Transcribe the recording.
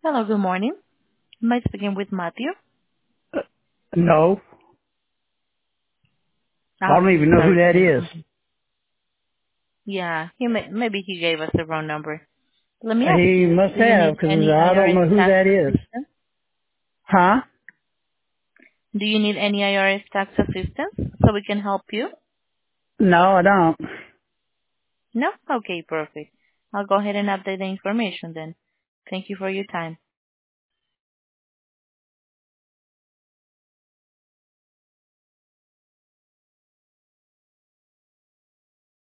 Hello, good morning. Am I speaking with Matthew? No, I don't Okay, even know who sorry for that the is. inconvenience. Yeah, maybe he gave us the wrong number. Let me ask He you, must do you have, need because any I don't IRS know who tax that is. assistance? Huh? Do you need any IRS tax assistance so we can help you? No, I don't. No? Okay, perfect. I'll go ahead and update the information then. Thank you for your time.